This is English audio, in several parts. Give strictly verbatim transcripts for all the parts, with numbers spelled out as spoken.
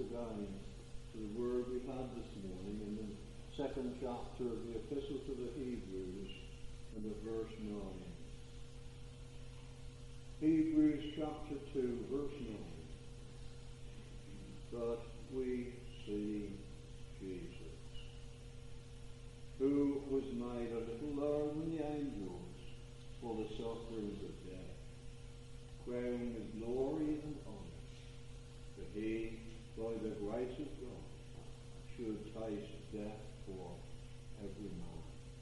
again to the word we had this morning in the second chapter of the Epistle to the Hebrews and of verse nine. Hebrews chapter two, verse nine. But we see Jesus, who was made a little lower than the angels for the sufferings of death, crowned with glory and honour, that he, by the grace of God, should taste death for every man.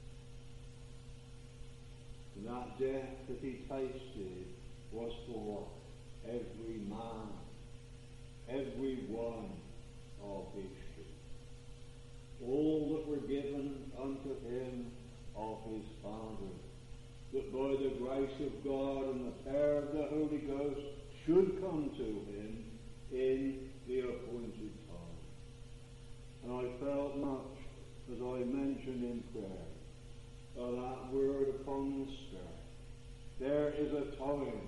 And that death that he tasted was for every man, every one of history. All that were given unto him of his Father, that by the grace of God and the power of the Holy Ghost should come to him in the appointed time. And I felt much, as I mentioned in prayer, of that word upon the Spirit. There is a time,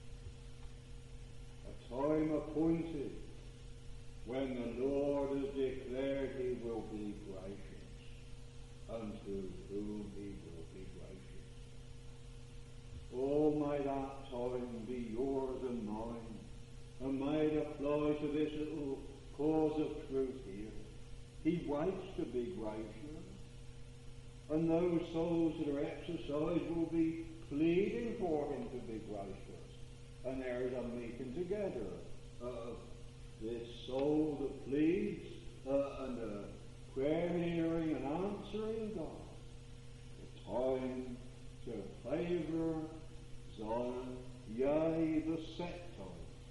a time appointed, when the Lord has declared he will be gracious, unto whom he will be gracious. Oh, may that time be yours and mine, and may it apply to this little cause of truth here. He waits to be gracious, and those souls that are exercised will be pleading for him to be gracious. And there is a meeting together of this soul that pleads uh, and a prayer hearing and answering God. The time to favour Zion, yea, the set time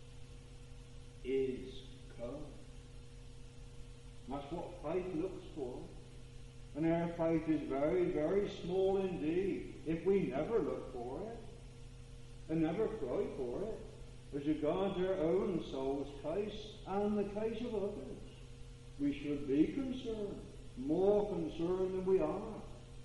is come. That's what faith looks for. And our faith is very, very small indeed if we never look for it and never cry for it, as regards our own soul's case and the case of others. We should be concerned, more concerned than we are.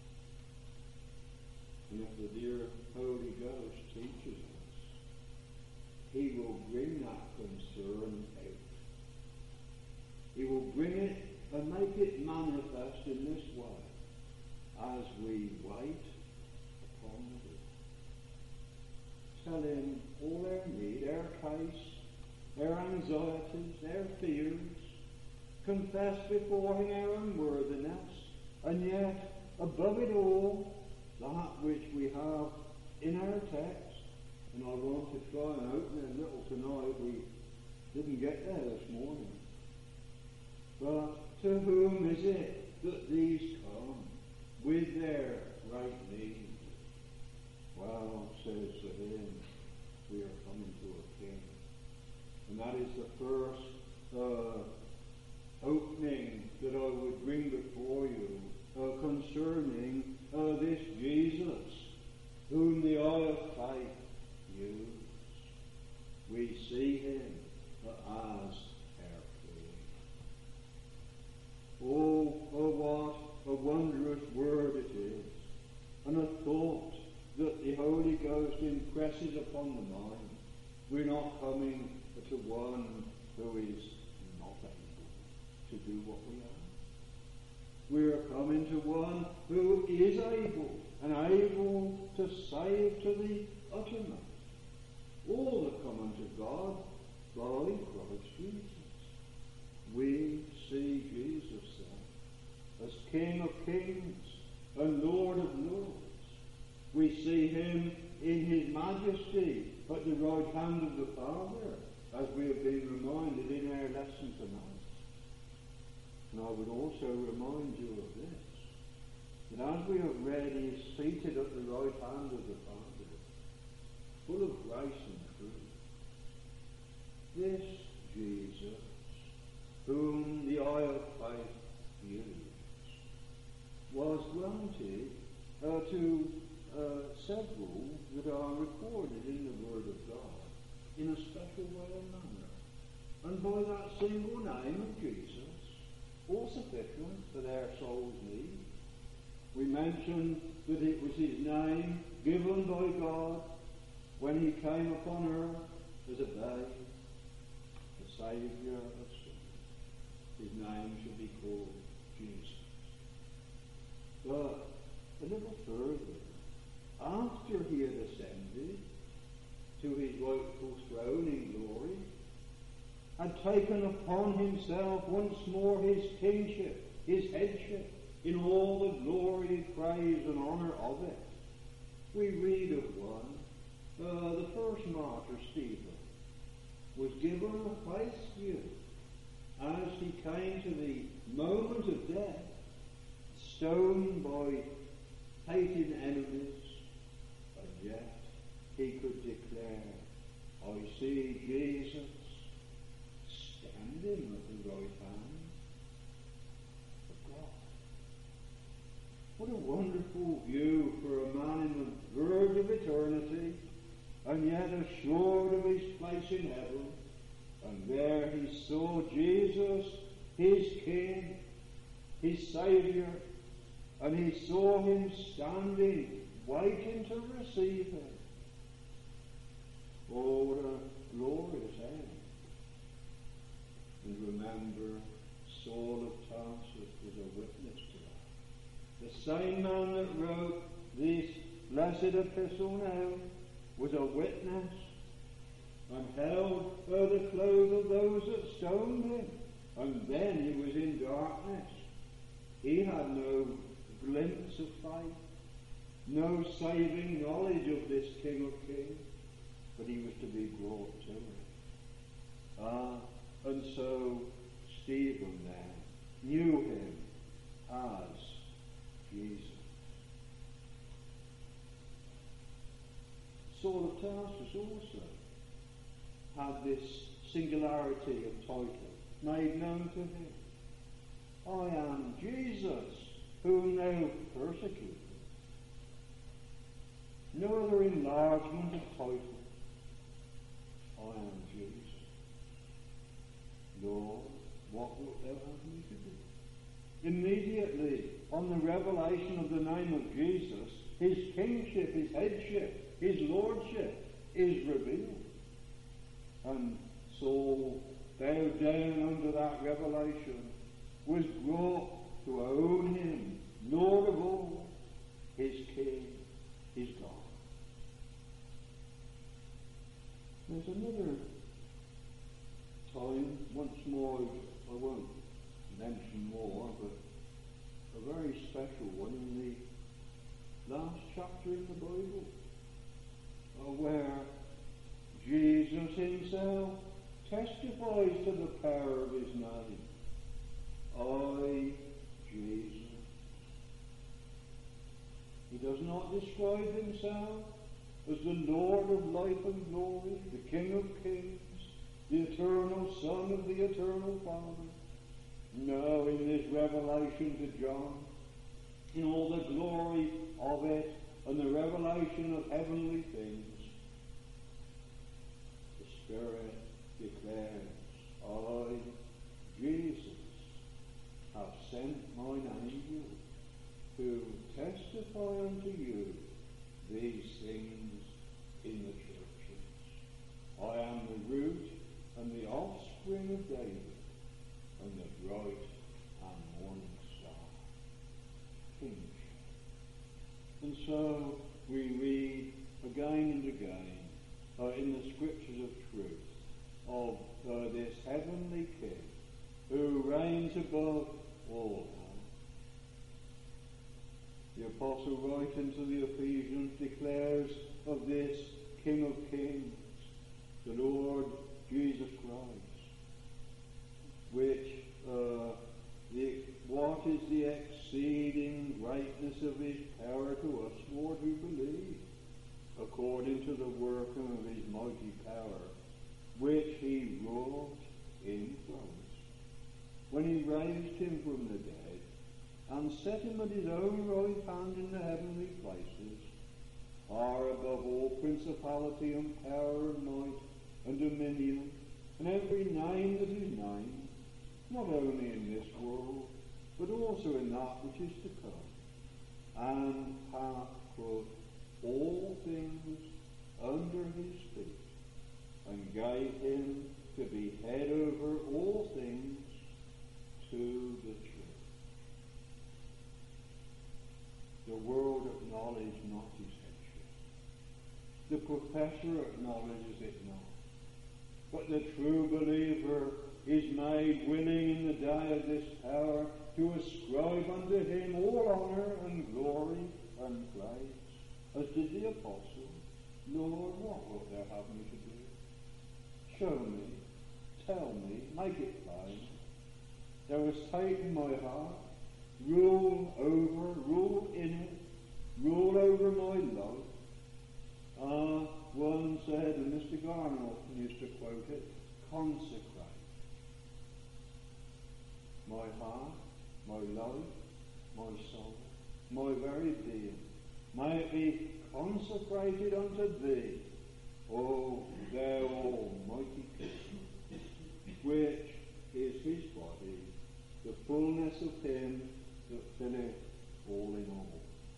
And if the dear Holy Ghost teaches us, he will bring that concern out. He will bring it and make it manifest in this way as we wait upon the Lord. Tell him all our need, our case, our anxieties, our fears. Confess before him our unworthiness, and yet, above it all, that which we have in our text. And I want to try and open it a little tonight. We didn't get there this morning. But to whom is it that these come with their right need? Well, says the hymn, we are coming to a king. And that is the first uh, opening that I would bring before you uh, concerning uh, this Jesus, whom the eye of faith views. We see him uh, as our King. Oh, oh, what a wondrous word it is, and a thought that the Holy Ghost impresses upon the mind. We're not coming to one who is not able to do what we are. We are coming to one who is able, and able to save to the uttermost all that come unto God by Christ Jesus. We see Jesus then as King of kings and Lord of lords. We see him in his majesty at the right hand of the Father, as we have been reminded in our lesson tonight. And I would also remind you of this, that as we have read, he is seated at the right hand of the Father, full of grace and truth. This Jesus, whom the eye of faith views, was granted uh, to uh, several that are recorded in the Word of God in a special way and manner. And by that single name of Jesus, all sufficient for their soul's need. We mentioned that it was his name given by God when he came upon earth as a babe, the Saviour of sinners. his name shall be called Jesus. But a little further, after he had ascended to his rightful throne in glory, had taken upon himself once more his kingship, his headship, in all the glory, praise, and honour of it. We read of one, uh, the first martyr, Stephen, was given a place view as he came to the moment of death, stoned by hated enemies, and yet he could declare, I see Jesus standing at the right hand of God. What a wonderful view for a man in the verge of eternity, and yet assured of his place in heaven. And there he saw Jesus, his King, his Saviour, and he saw him standing, waiting to receive him. Oh, what a glorious end. And remember, Saul of Tarsus was a witness to that. The same man that wrote this blessed epistle now was a witness, and held uh, the clothes of those that stoned him. And then he was in darkness. He had no glimpse of faith, no saving knowledge of this King of Kings, but he was to be brought to it. Ah, and so Stephen then knew him as Jesus. Saul of Tarsus also had this singularity of title made known to him. I am Jesus, whom thou persecutest. No other enlargement of title. I am Jesus. Lord, what wilt thou have me to do? Immediately, on the revelation of the name of Jesus, his kingship, his headship, his lordship is revealed. And Saul, bowed down under that revelation, was brought to own him, Lord of all, his King, his God. There's another time, once more, I won't mention more, but a very special one in the last chapter in the Bible, uh, where Jesus himself testifies to the power of his name. I, Jesus. He does not describe himself as the Lord of life and glory, the King of kings, the eternal Son of the eternal Father. No, in this revelation to John, in all the glory of it and the revelation of heavenly things, the Spirit declares, I, Jesus, have sent mine angel to testify unto you these things in the churches. I am the root and the offspring of David, and the bright and morning star. Kingship. And so we read again and again uh, in the scriptures of truth of uh, this heavenly King who reigns above all. The apostle writing to the Ephesians declares of this King of kings, the Lord Jesus Christ, which uh, the, what is the exceeding greatness of his power to us, Lord, who believe, according to the working of his mighty power, which he wrought in Christ, when he raised him from the dead, and set him at his own right hand in the heavenly places, far above all principality and power and might and dominion, and every name that is named, not only in this world, but also in that which is to come, and hath put all things under his feet, and gave him to be head over all things to the church. The world acknowledges not his headship. The professor acknowledges it not. But the true believer is made willing in the day of this power to ascribe unto him all honour and glory and praise, as did the apostle. Lord, what wilt thou have me to do? Show me, tell me, make it plain. Thou hast taken my heart, rule over, rule in it, rule over my life. Ah, one said, and Mister Garner often used to quote it, consecrate my heart, my life, my soul, my very being. May it be consecrated unto thee, O thou almighty King, which is his body, the fullness of him that filleth all in all.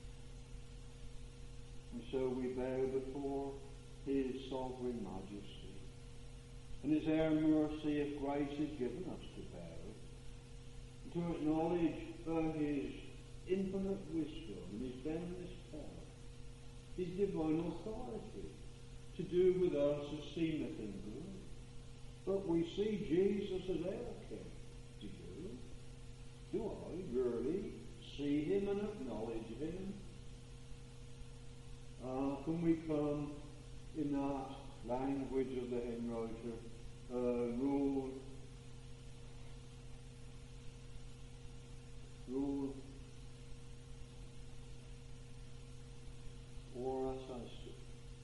And so we bow before his sovereign majesty. And it's our mercy if grace is given us to bow, to acknowledge uh, his infinite wisdom and his boundless power, his divine authority, to do with us as seemeth him good. But we see Jesus as our King. Do you? Do I really see him and acknowledge him? Uh, can we come in that language of the hymn writer, uh, rule, rule, or as I speak.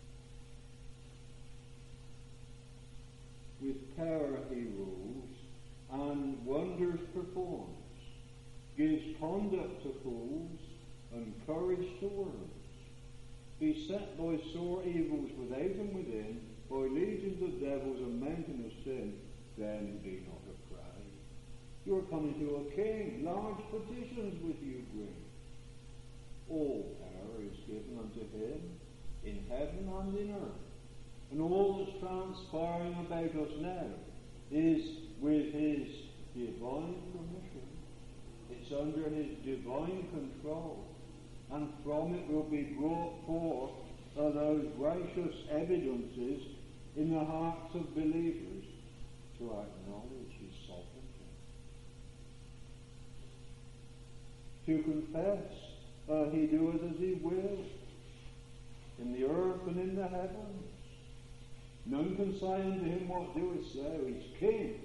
With power he rules, and wonders performs, gives conduct to fools, and courage to worms. Beset by sore evils without and within, by legions of devils and mountain of sin, then be not afraid. You are coming to a king, large petitions with you bring. All power is given unto him, in heaven and in earth. And all that's transpiring about us now is with his divine permission. It's under his divine control. And from it will be brought forth uh, those gracious evidences in the hearts of believers to acknowledge his sovereignty. To confess uh, he doeth as he will, in the earth and in the heavens. None can say unto him, what doest thou? He's king.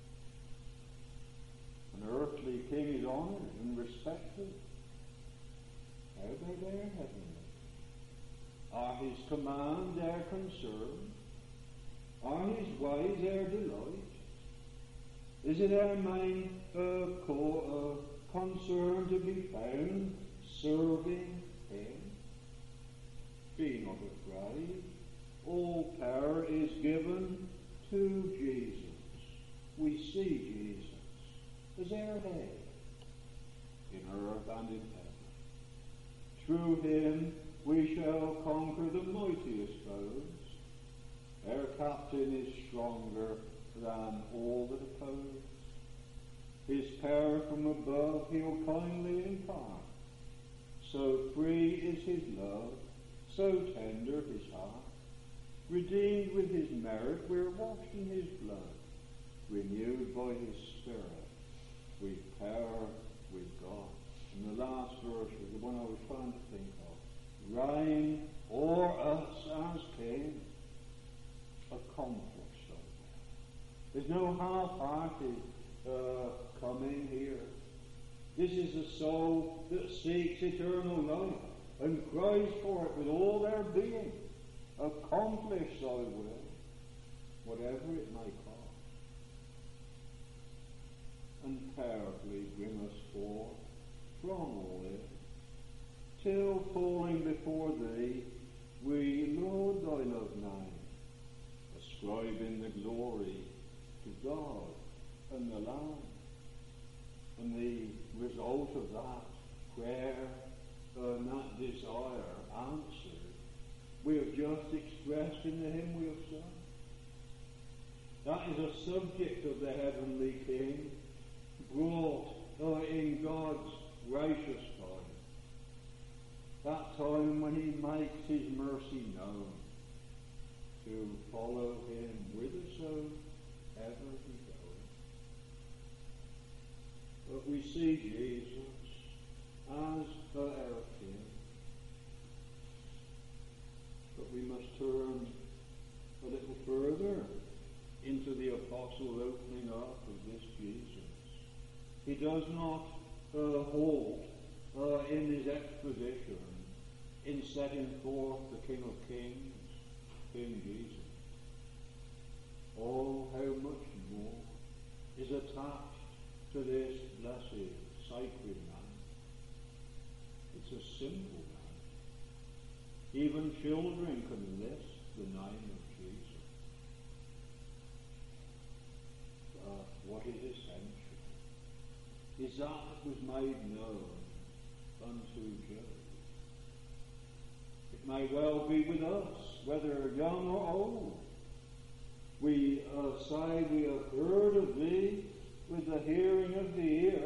An earthly king is honoured and respected. How about our heavenly? Are his commands our concern? Are his ways our delight? Is it our main uh, co- uh, concern to be found serving him? Be not afraid. All power is given to Jesus. We see Jesus as our head in earth and in heaven. Through him we shall conquer the mightiest foes. Our captain is stronger than all that oppose. His power from above he'll kindly impart. So free is his love, so tender his heart. Redeemed with his merit, we're washed in his blood. Renewed by his spirit, with power with God. And the last verse was the one I was trying to think of. Reign o'er us as king, accomplished. There's no half-hearted uh, coming here. This is a soul that seeks eternal life and cries for it with all their being. Accomplish thy will, whatever it may cost, and powerfully bring us forth from all this, till falling before thee, we laud thy love name, ascribing the glory to God and the Lamb. And the result of that prayer and that desire answered, we have just expressed in the hymn we have sung. That is a subject of the heavenly King, brought uh, in God's gracious time. That time when he makes his mercy known to follow him whithersoever he goeth. But we see Jesus as our King. But we must turn a little further into the apostle opening up of this Jesus. He does not uh, hold uh, in his exposition in setting forth the King of Kings, King Jesus. Oh, how much more is attached to this blessed, sacred man. It's a simple man. Even children can list the name of Jesus. But what is essential is that it was made known unto Job. It may well be with us, whether young or old. We uh, say we have heard of thee with the hearing of the ear,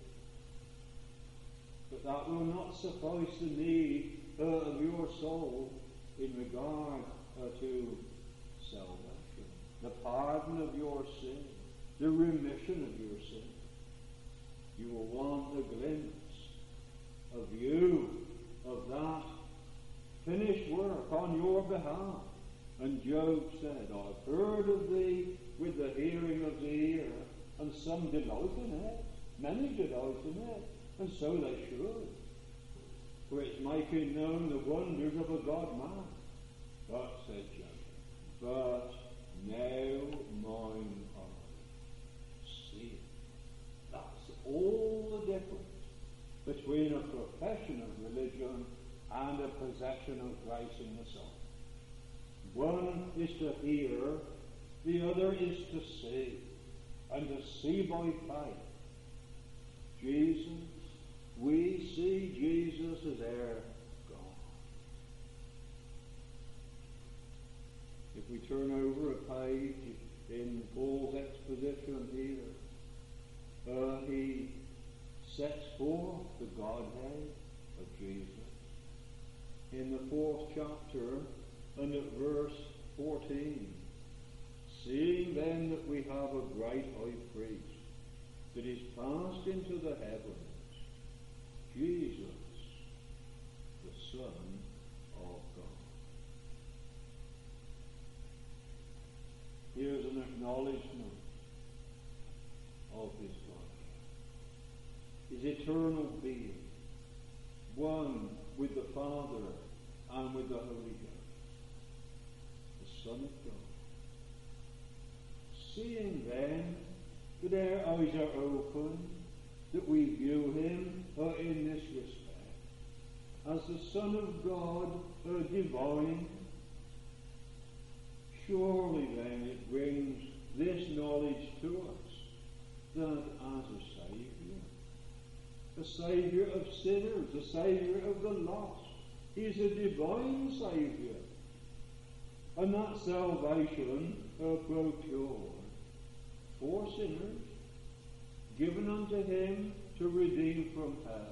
but that will not suffice the need uh, of your soul in regard uh, to salvation, the pardon of your sin, the remission of your sin. You will want a glimpse of you, of that finished work on your behalf. And Job said, I've heard of thee with the hearing of the ear, and some delight in it, many delight in it, and so they should. For it's making known the wonders of a God-man. But, said Job, but now mine eyes see it. That's all the difference between a profession of religion and a possession of grace in the soul. One is to hear, the other is to see, and to see by faith. Jesus, we see Jesus as our God. If we turn over a page in Paul's exposition here, uh, he sets forth the Godhead of Jesus. In the fourth chapter, and at verse fourteen, seeing then that we have a great high priest that is passed into the heavens, Jesus, the Son of God. Here's an acknowledgement of his God, his eternal being, one with the Father and with the Holy Ghost. Son of God. Seeing then that our eyes are open, that we view him uh, in this respect, as the Son of God, uh, divine, surely then it brings this knowledge to us, that as a Saviour, a Saviour of sinners, a Saviour of the lost, he is a divine Saviour. And that salvation uh, procured for sinners, given unto him to redeem from hell,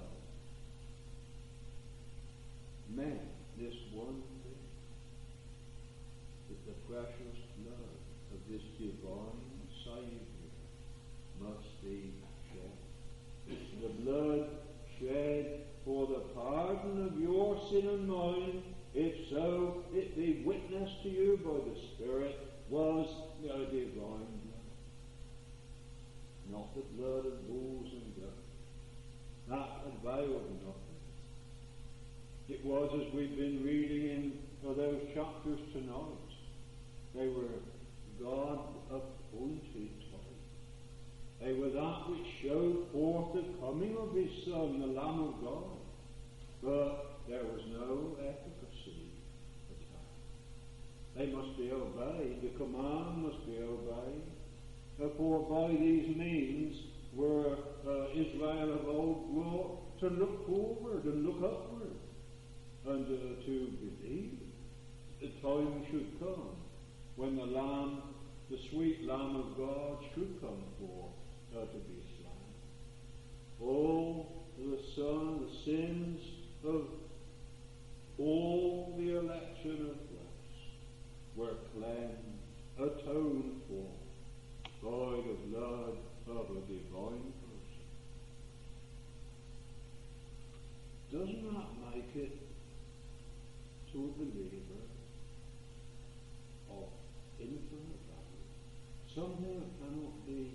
meant this one thing, that the precious blood of this divine Saviour must be shed. The blood shed for the pardon of your sin and mine, if so, it be witnessed to you by the Spirit, was a divine blood. Not the blood of bulls and goats. That availed nothing. It was, as we've been reading in those chapters tonight, they were God appointed type. They were that which showed forth the coming of his Son, the Lamb of God. But there was no efficacy attached. They must be obeyed. The command must be obeyed. For by these means were uh, Israel of old brought to look forward and look upward, and uh, to believe the time should come when the Lamb, the sweet Lamb of God, should come forth uh, to be slain. all the Son, the sins of all the election of grace were cleansed, atoned for by the blood of a divine person. Doesn't that make it to a believer of infinite value, something that cannot be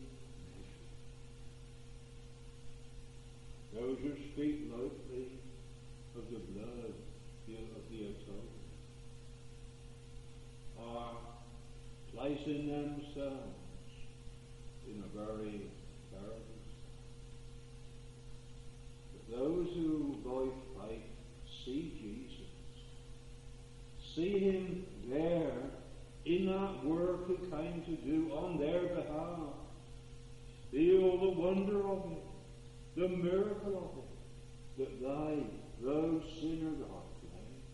measured? Those who speak lightly of the blood of the atonement are placing themselves in a very terrible state. But those who by faith see Jesus, see him there in that work he came to do on their behalf, feel the wonder of it, the miracle of it, that they, those sinners, are cleansed.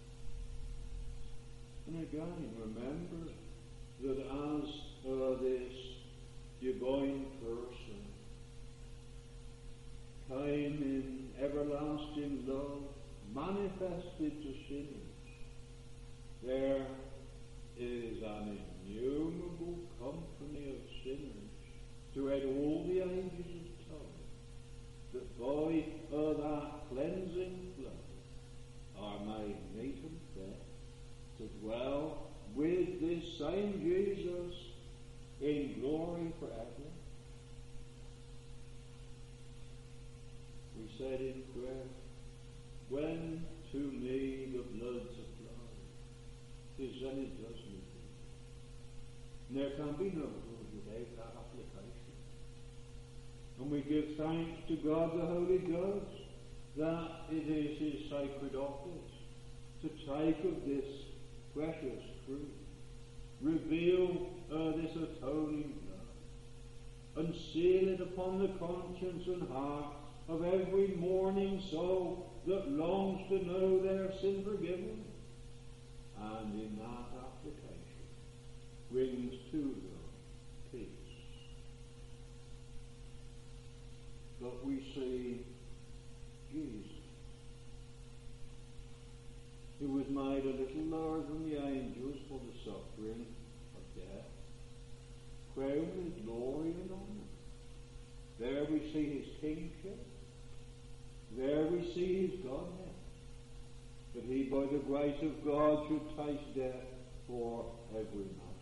And again, remember that as uh, this divine person came in everlasting love, manifested to sinners, there is an innumerable company of sinners throughout all the ages of time, that by uh, that cleansing blood are made meet and fit to dwell with this same Jesus in glory forever. We said in prayer, when to me the blood supplies, is then it does me good. And there can be no good without that application. And we give thanks to God the Holy Ghost that it is his sacred office to take of this precious truth, reveal uh, this atoning blood, and seal it upon the conscience and heart of every mourning soul that longs to know their sin forgiven, and in that application brings to them peace. But we see Jesus, who was made a little lower than the angels for the suffering of death, crowned with glory and honour. There we see his kingship. There we see his Godhead, that he, by the grace of God, should taste death for every man.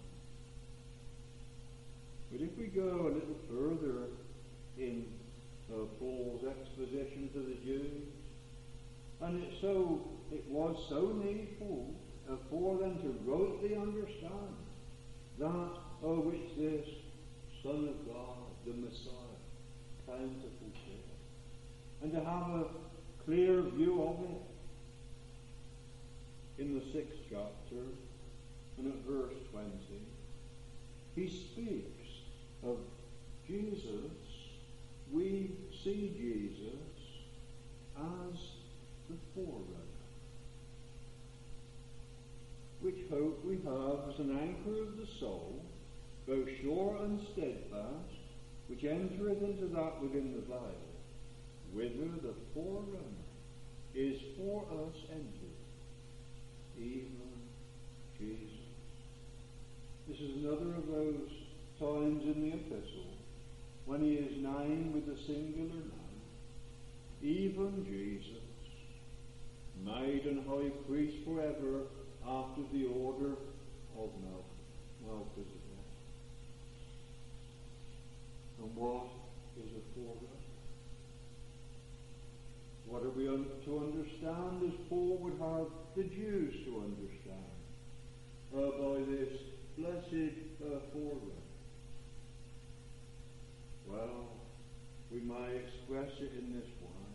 But if we go a little further in uh, Paul's exposition to the Jews, and it so it was so needful uh, for them to rightly understand that of which this Son of God, the Messiah, came to fulfill, and to have a clear view of it. In the sixth chapter, and at verse twenty, he speaks of Jesus. We see Jesus as the forerunner, which hope we have as an anchor of the soul, both sure and steadfast, which entereth into that within the veil, whither the forerunner is for us entered, even Jesus. This is another of those times in the epistle when he is named with a singular name, even Jesus, made an high priest forever after the order of Melchizedek. And what is a forerunner? What are we un- to understand as Paul would have the Jews to understand uh, by this blessed uh, forerunner? Well, we may express it in this way.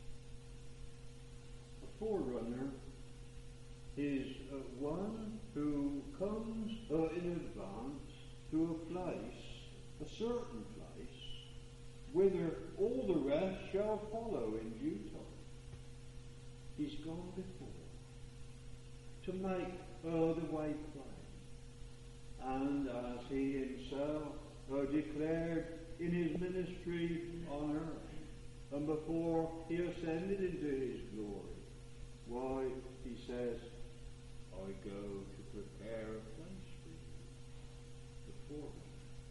A forerunner is uh, one who comes uh, in advance to a place, a certain place, whither all the rest shall follow in due time. He's gone before to make uh, the way plain. And as he himself uh, declared in his ministry on earth, and before he ascended into his glory, why, he says, I go to prepare a place for you before me.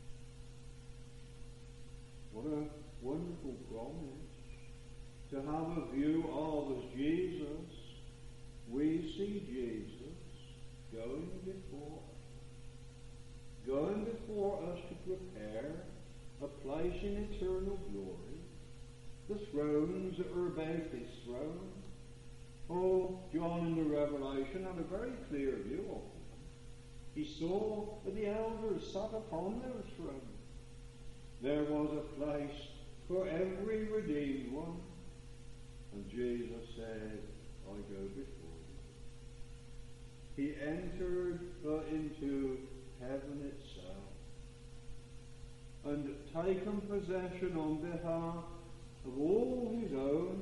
What a wonderful promise to have a view of as Jesus. We see Jesus going before us, going before us to prepare a place in eternal glory. The thrones that are about this throne. Oh, John in the Revelation had a very clear view of them. He saw that the elders sat upon their thrones. There was a place for every redeemed one. And Jesus said, I go before you. He entered uh, into heaven itself and taken possession on behalf of all his own,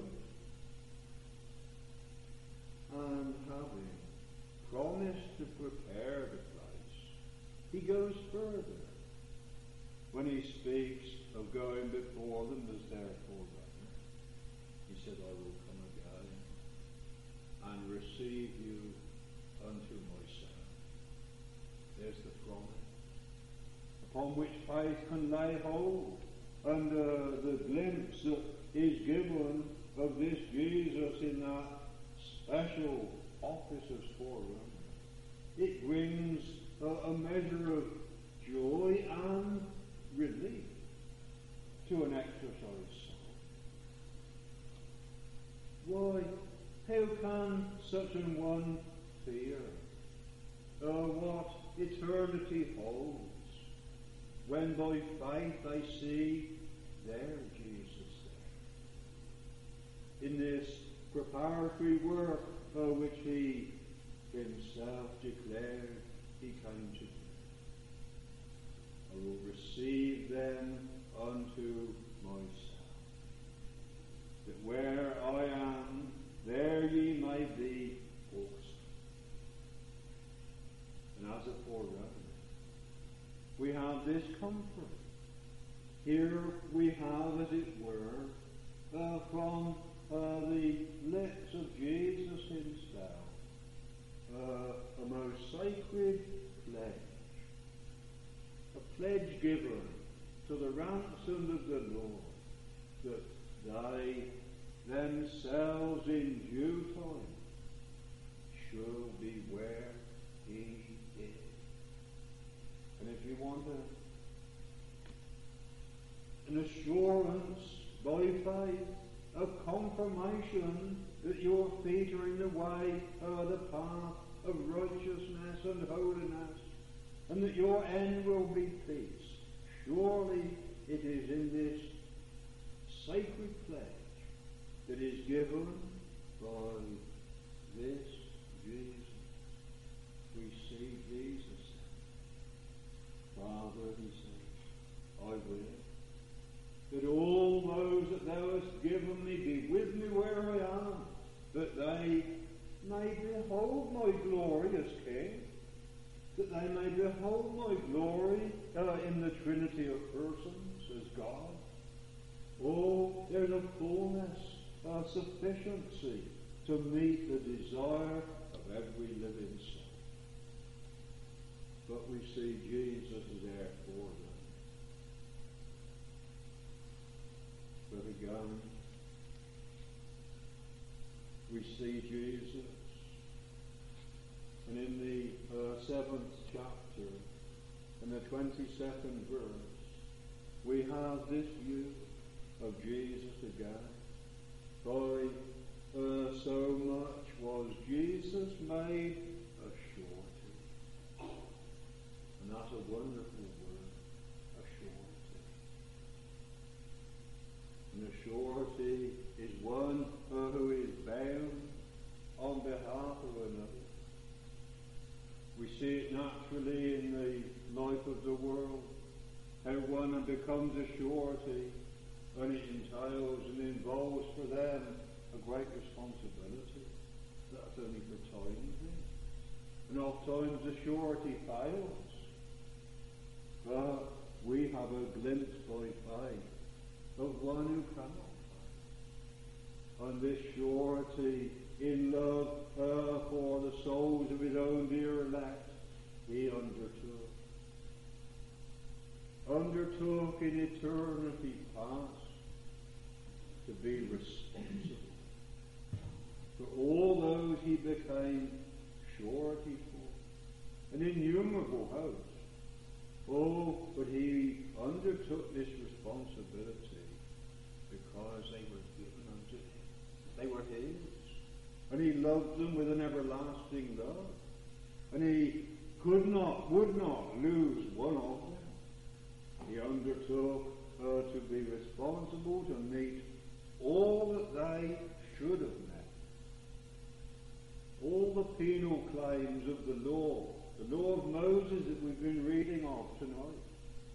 and having promised to prepare the place, he goes further when he speaks of going before them as their forerunner. He said, I will come again and receive you unto myself. There's the promise upon which faith can lay hold, and uh, the glimpse that is given of this Jesus in that special office as forerunner. It brings uh, a measure of joy and relief to an exercised soul. Why, how can such an one fear uh, what eternity holds when by faith they see their Jesus there? In this preparatory work uh, which he himself declared he came to do. I will receive them unto myself, that where I am, there ye may be also. And as a forerunner, we have this comfort. Here we have, as it were, uh, from uh, the lips of Jesus himself, uh, a most sacred pledge, a pledge given to the ransom of the Lord, that they themselves in due time shall be where he is. And if you want a, an assurance by faith, a confirmation that your feet are in the way of the path of righteousness and holiness, and that your end will be peace, surely it is in this sacred pledge that is given by this Jesus. We see Jesus. Father, he says, I will, that all those that thou hast given me be with me where I am, that they may behold my glory as King, that they may behold my glory uh, in the Trinity of persons as God. Oh, there's a fullness, a sufficiency to meet the desire of every living soul. But we see Jesus is there for them. But again, we see Jesus, and in the uh, seventh chapter, in the twenty-second verse, we have this view of Jesus again. For uh, so much was Jesus made a surety. And that's a wonderful word, a surety. And a surety is one uh, who is bound on behalf of another. We see it naturally in the life of the world, how one becomes a surety, and it entails and involves for them a great responsibility. That's only for time being. And oft times the surety fails. But we have a glimpse by faith of one who cannot fail. on this surety in love uh, for the souls of his own dear elect, he undertook. Undertook in eternity past to be responsible for all those he became surety for. An innumerable host. Oh, but he undertook this responsibility because they were given unto him. They were his. And he loved them with an everlasting love. And he could not, would not lose one of them. He undertook uh, to be responsible to meet all that they should have met. All the penal claims of the law, the law of Moses that we've been reading of tonight.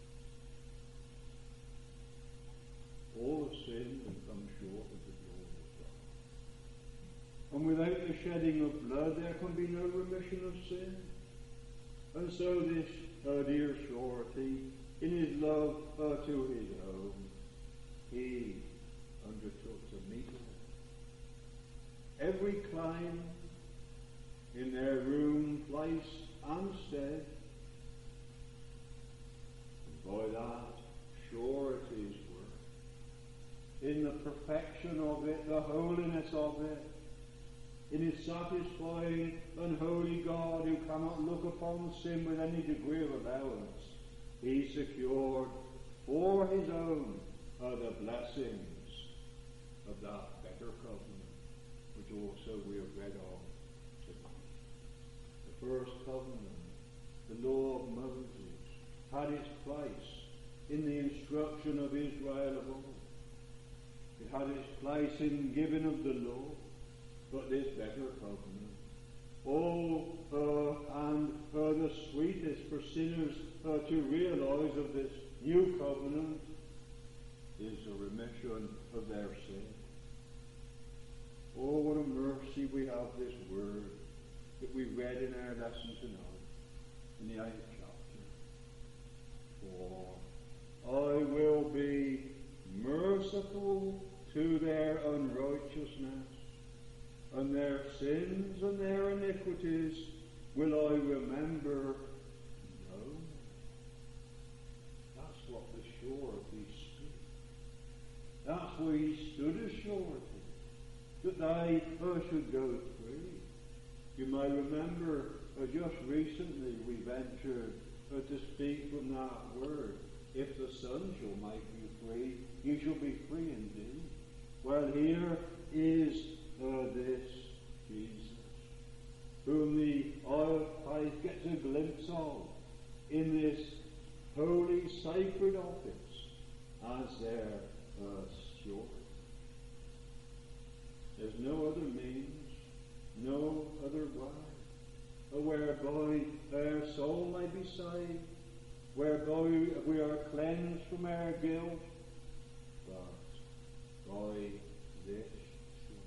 All have sinned and come short of the glory of God. And without the shedding of blood there can be no remission of sin. And so this uh, dear surety, in his love uh, to his own, he undertook to meet them. Every claim in their room, place, and stead, by that surety's work, in the perfection of it, the holiness of it, in his satisfying and holy God who cannot look upon sin with any degree of allowance, he secured for his own uh, the blessings of that better covenant, which also we have read of tonight. The first covenant, the law of Moses, had its place in the instruction of Israel of old. It had its place in giving of the law, but this better covenant, oh, uh, and uh, the sweetest for sinners uh, to realize of this new covenant is the remission of their sin. Oh, what a mercy we have this word that we read in our lesson tonight, in the eighth chapter. For I will be merciful to their unrighteousness, and their sins and their iniquities will I remember no more. That's what the surety speaks. That's why he stood as surety, that they uh, should go free. You may remember uh, just recently we ventured uh, to speak from that word. If the Son shall make you free, you shall be free indeed. Well, here is uh, this Jesus, whom the eye of faith gets a glimpse of in this holy, sacred office as their uh, steward. There's no other means, no other way, whereby our soul may be saved, whereby we are cleansed from our guilt, but by this truth.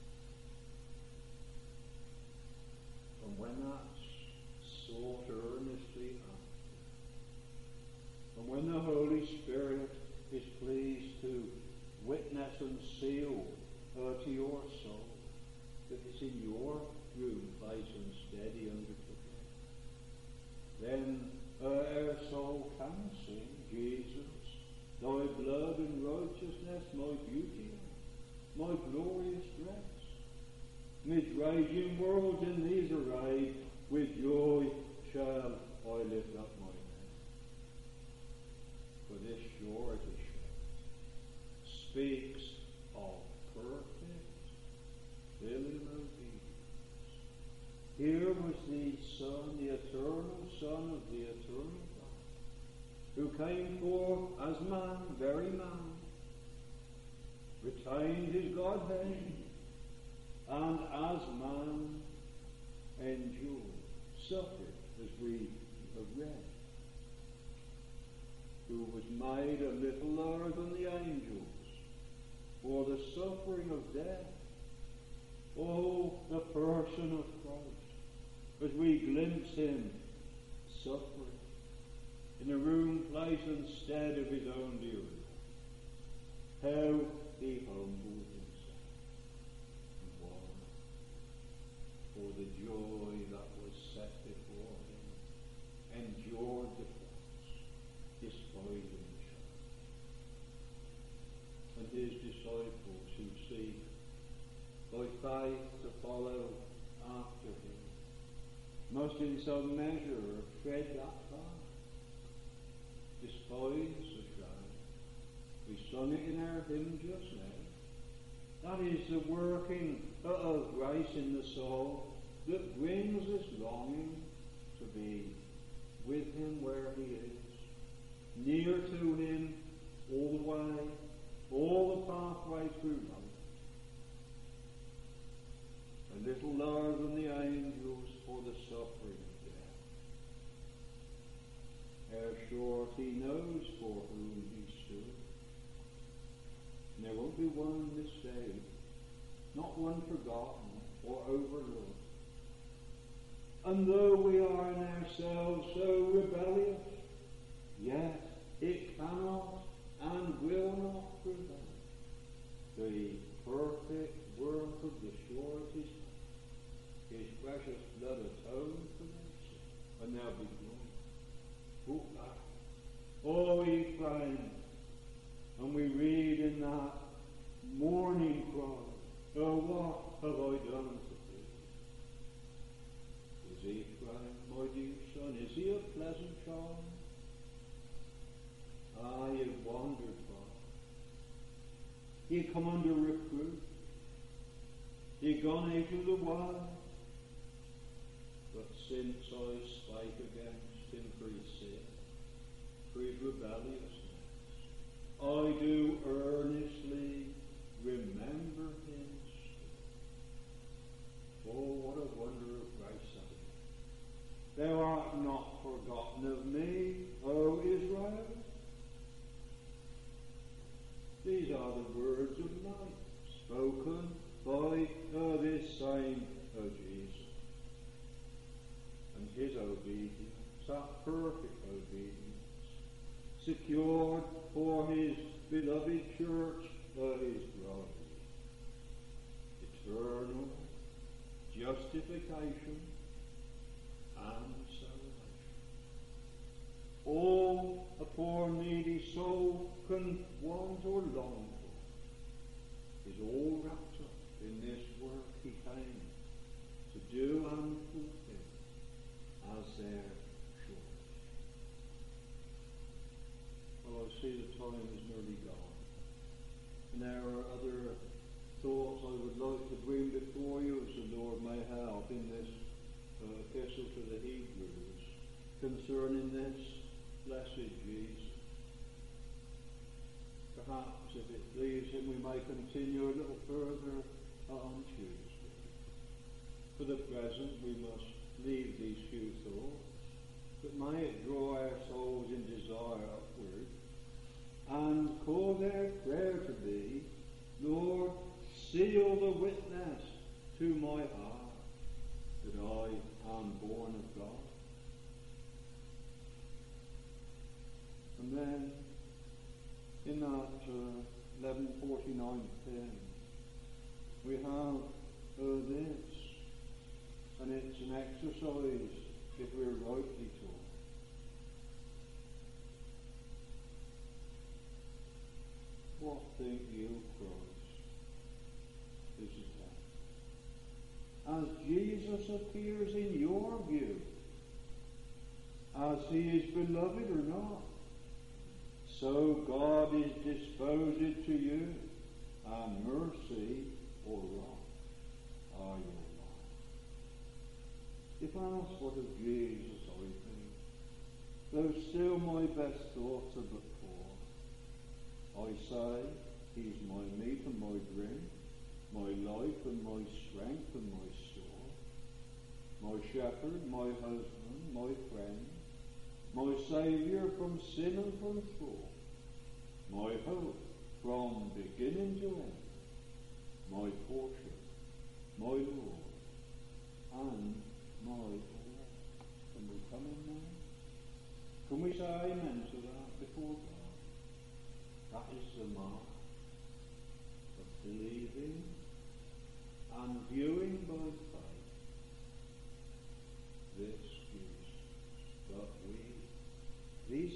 And when that's sought earnestly after, and when the Holy Spirit is pleased to witness and seal uh, to your soul that it's in your room, place, and steady undertook it, then uh, our soul can sing, Jesus, thy blood and righteousness, my beauty, my glorious dress. Mid raging worlds in these arrayed, with joy shall I lift up my head. For this surety speaks of perfect filial obedience. Here was the Son, the eternal Son of the eternal God, who came forth as man, very man, retained his Godhead, and as man endured, suffered, as we have read, who was made a little lower than the angels for the suffering of death. Oh, the person of Christ, as we glimpse him suffering in the room, place, and stead of his own dear life. How he humbled himself. the joy that was set before him, endured the cross, despising the shame. And his disciples who seek by faith to follow after him must in some measure tread that path, despise the shame. We sung it in our hymn just now. That is the working of grace in the soul that brings us longing to be with him where he is, near to him all the way, all the pathway through life. A little lower than the angels for the suffering of death. How short he knows for whom he stood. And there won't be one mistake, not one forgotten or overlooked. And though we are in ourselves so rebellious, yet it cannot and will not prevent the perfect work of the surety's hand. His precious blood atoned for their sin, and there'll be glory. Look back, oh ye friends, and we read in that morning cry, oh, what have I done to thee? Is he crying, my dear son? Is he a pleasant child? Ah, you've wandered far. You come under reproof. You've gone out of the wild. But since I spake against him for his sin, for his rebelliousness, I do earnestly remember him still. Oh, what a wonder of grace that is. Thou art not forgotten of me, O Israel. These are the words of life spoken by uh, this same uh, Jesus. And his obedience, that perfect obedience, secured for his beloved church uh, his glory. Eternal justification and salvation. All a poor needy soul can want or long for is all wrapped up in this work he came to do and fulfill as their shore. Well, I see the time is nearly gone. And there are other thoughts I would like to bring before you as the Lord may help in this uh, epistle to the Hebrews concerning this blessed Jesus. Perhaps, if it please him, we may continue a little further on Tuesday. For the present, we must leave these few thoughts, but may it draw our souls in desire upward, and call their prayer to be, Lord, seal the witness to my heart that I am born of God. And then, in that uh, eleven forty-nine ten, we have uh, this, and it's an exercise if we're rightly taught. What think you, Christ? This is that. As Jesus appears in your view, as he is beloved or not, so God is disposed to you, and mercy or wrath are your lot. If asked what of Jesus I think, though still my best thoughts are but poor, I say he's my meat and my drink, my life and my strength and my store, my shepherd, my husband, my friend, my Saviour from sin and from thrall, my hope from beginning to end, my portion, my Lord, and my all. Can we come in now? Can we say amen to that before God? That is the mark of believing and viewing by faith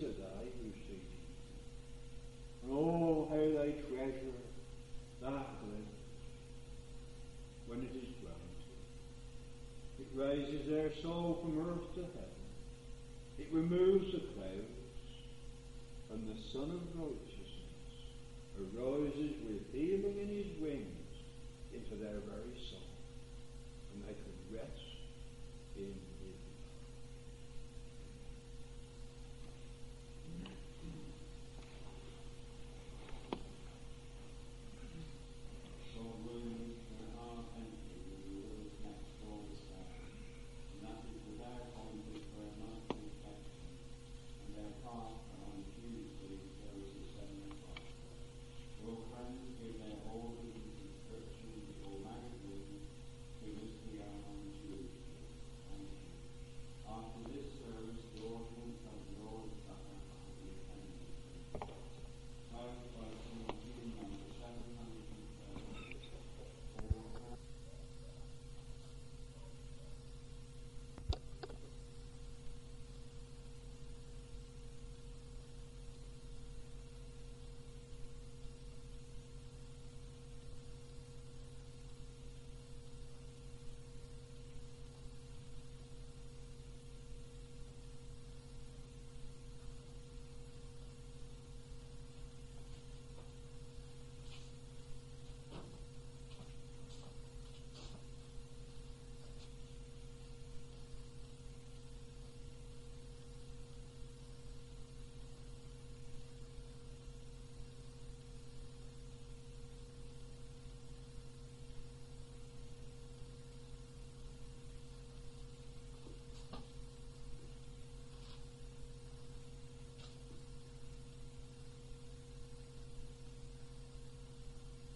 are they who see Jesus. And oh, how they treasure that glimpse when it is granted. It raises their soul from earth to heaven. It removes the clouds, and the Son of Righteousness arises with healing in his wings into their very soul, and they can rest in